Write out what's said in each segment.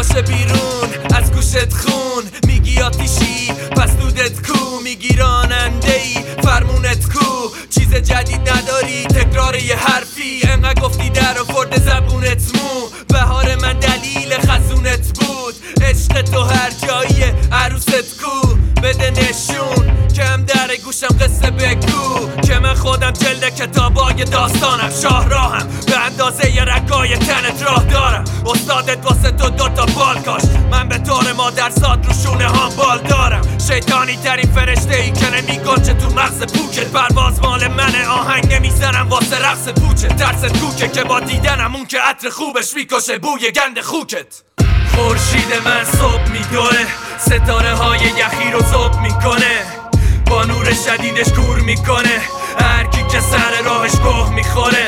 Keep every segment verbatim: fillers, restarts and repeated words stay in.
باشه بیرون از گوشت خون، میگی آتیشی پس دودت کو، میگی راننده ای فرمونت کو، چیز جدید نداری تکرار یه حرفی، انقدر گفتی در آورده زبونت مو، بهار من دلیل خزونت بود، عشق تو هر جایی عروست کو، بده نشون کم در گوشم قصه بگو که من خودم جلد کتابای داستانم، شاهراهم به اندازه یه رگای تنت راه دارم، استادت واسه تو دوتا بال کاش، من به طور مادرزاد رو شونه هم بال دارم، شیطانی ترین فرشته ای که نمیگنجه تو مغز پوکت، پرواز مال منه آهنگ نمیزنم واسه رقص پوچه، ترست کوکه که با دیدنم اون که عطر خوبش میکشه بوی گند خوکت. خورشید من صبح میدوه، ستاره های یخی رو ذوب میکنه، با نور شدیدش کور میکنه، هر کی که سر راهش گوه میخوره.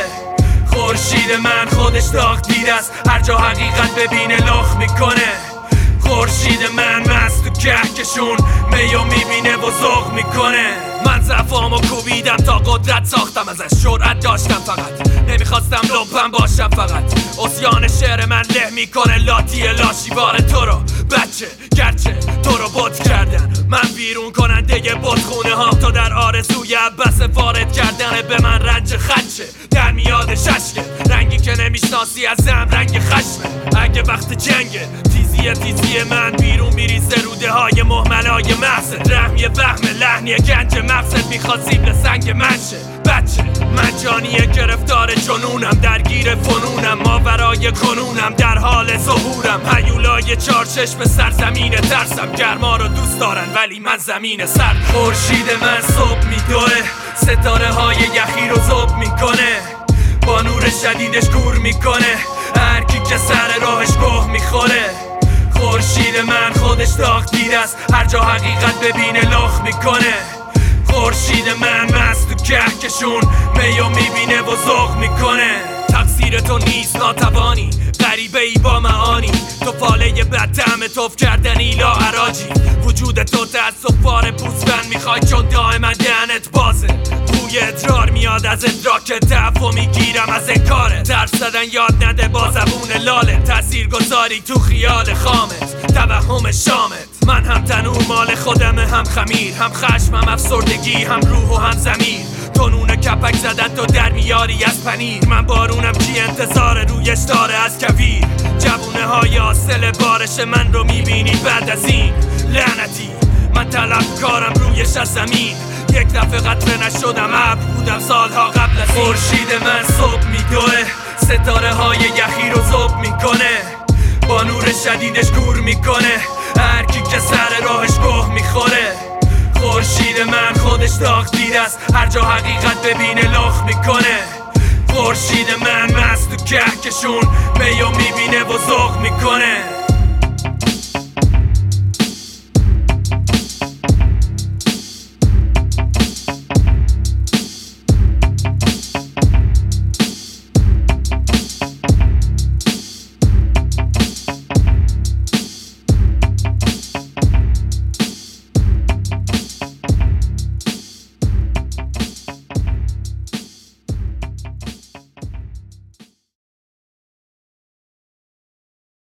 خورشید من خودش داغ دیده است، هر جا حقیقت ببینه لخ میکنه. خورشید من مست تو کهکشون میو میبینه و ذوق میکنه. من ضعفامو کوبیدم تا قدرت ساختم، ازش جرأت داشتم فقط نمیخواستم لپم باشم، فقط عصیان شعر من له میکنه لاتی لاشیوار تو رو بچه، گرچه تو رو بد کردن من بیرون کننده ی بودخونه ها، تو در آرزوی بس وارد کردن به من رنج خدشه، در میاد ششکه رنگی که نمیشناسی ازم رنگ خشمه، اگه وقت جنگه تیزی تیزی من بیرون میریزه روده های محملای محضت، رحمی وهم لحنی گنج مغزت میخواد سیبل سنگ منشه، بچه من جانیه گرفتار جنونم، درگیر فنونم ماورای کنونم، در حال ظهورم هیولای چار چشم سرزمین ترسم، گرما رو دوست دارن ولی من زمین سرد. خورشید من صبح میدوه، ستاره های یخی رو ذوب میکنه، با نور شدیدش کور میکنه، هر کی که سر راهش گوه میخوره. خورشید من خودش داغ دیده است، هر جا حقیقت ببینه لخ میکنه. خورشید من مست تو کهکشون میو میبینه و ذوق میکنه. تقصیر تو نیست ناتوانی، غریبه ای با معانی، تو فاله بدطعم توف کردنی لا عراجی، وجود تو تأسف بار پوزبند میخوای چون دائما دهنت بازه، بوی ادرار میاد از ادراک تعفو میگیرم از انکاره، درس زدن یاد نده با زبون لاله، تأثیر گذاری تو خیال خامت توهم شامت. من هم تنور مال خودمه، هم خمیر، هم خشم، هم افسردگی، هم روح و هم ضمیر، تو نون کپک زدن تو در میاری از پنیر، من بارونم کی انتظار رویش داره از کویر، جوونه های حاصل بارش من رو میبینی بعد از این لعنتی، من طلبکارم رویش از زمین، یک دفعه قطره نشدم ابر بودم سالها قبل از این. خورشید من صبح میدوه، ستاره های یخی رو ذوب میکنه، با نور شدیدش کور میکنه، هر کی که سر راهش گوه میخوره. خورشید من خودش داغ دیده است، هر جا حقیقت ببینه لخ میکنه. خورشید من مست تو کهکشون میو میبینه و ذوق میکنه.